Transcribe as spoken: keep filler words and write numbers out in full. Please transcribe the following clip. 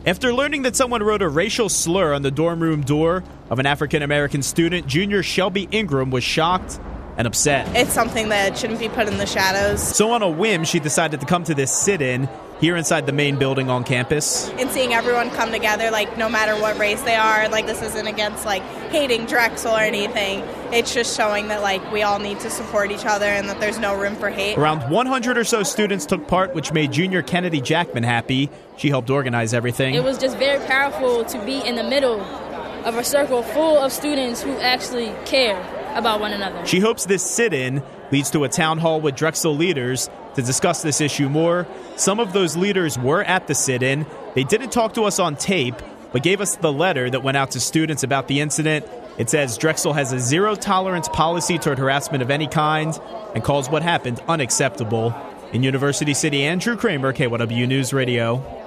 After learning that someone wrote a racial slur on the dorm room door of an African-American student, junior Shelby Ingram was shocked and upset. It's something that shouldn't be put in the shadows. So on a whim, she decided to come to this sit-in here inside the main building on campus. And seeing everyone come together, like, no matter what race they are, like, this isn't against, like, hating Drexel or anything. It's just showing that, like, we all need to support each other and that there's no room for hate. Around one hundred or so students took part, which made junior Kennedy Jackman happy. She helped organize everything. It was just very powerful to be in the middle of a circle full of students who actually care about one another. She hopes this sit-in leads to a town hall with Drexel leaders to discuss this issue more. Some of those leaders were at the sit-in. They didn't talk to us on tape, but gave us the letter that went out to students about the incident. It says Drexel has a zero-tolerance policy toward harassment of any kind and calls what happened unacceptable. In University City, Andrew Kramer, K Y W News Radio.